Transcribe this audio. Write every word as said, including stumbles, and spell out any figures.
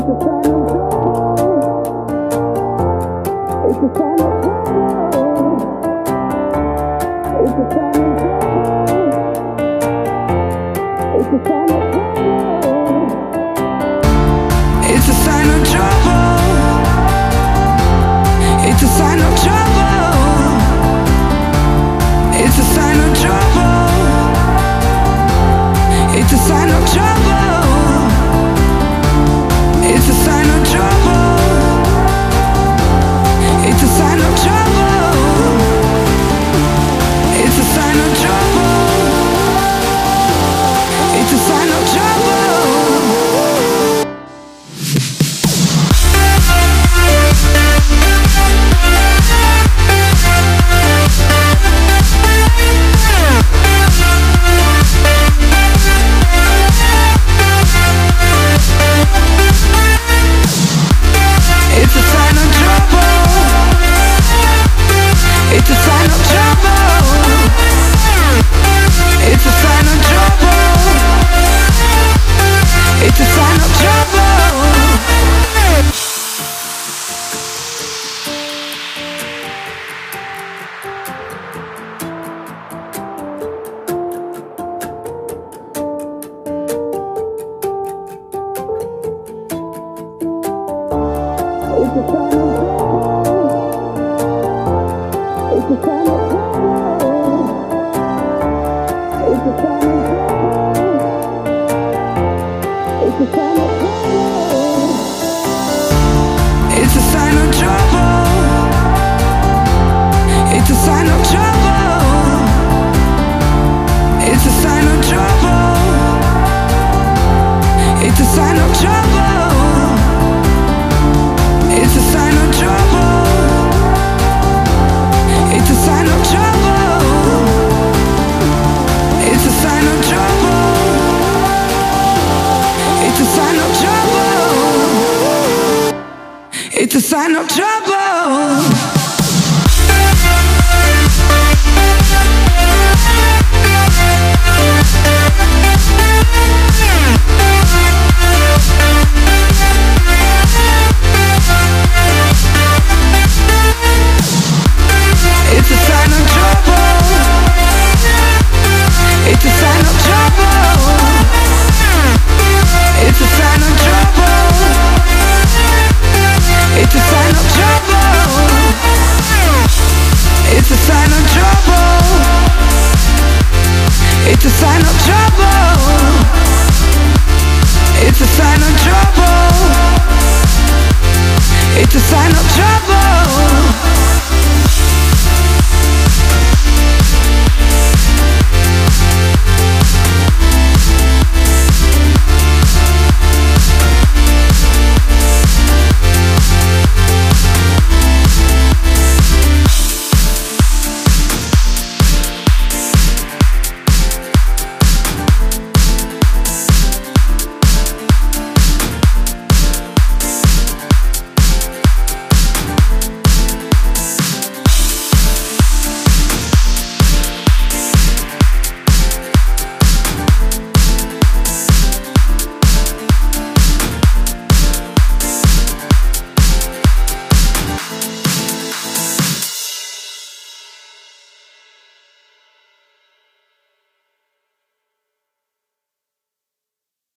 It's a sign of trouble. It's a sign of trouble. It's a sign of trouble. It's a sign of trouble. It's a sign of trouble. It's a sign of trouble. It's a sign of trouble. It's a sign of trouble. It's a sign of trouble. It's a sign of trouble. It's a sign of trouble. It's a sign of trouble. It's a sign of It's a sign of trouble. It's a sign of trouble. It's a sign of trouble. It's a sign of trouble. It's a sign of trouble. It's a sign of trouble. It's a sign of trouble. It's a sign of trouble. It's a sign of trouble. It's a sign of trouble. It's a sign of trouble. It's a sign of trouble.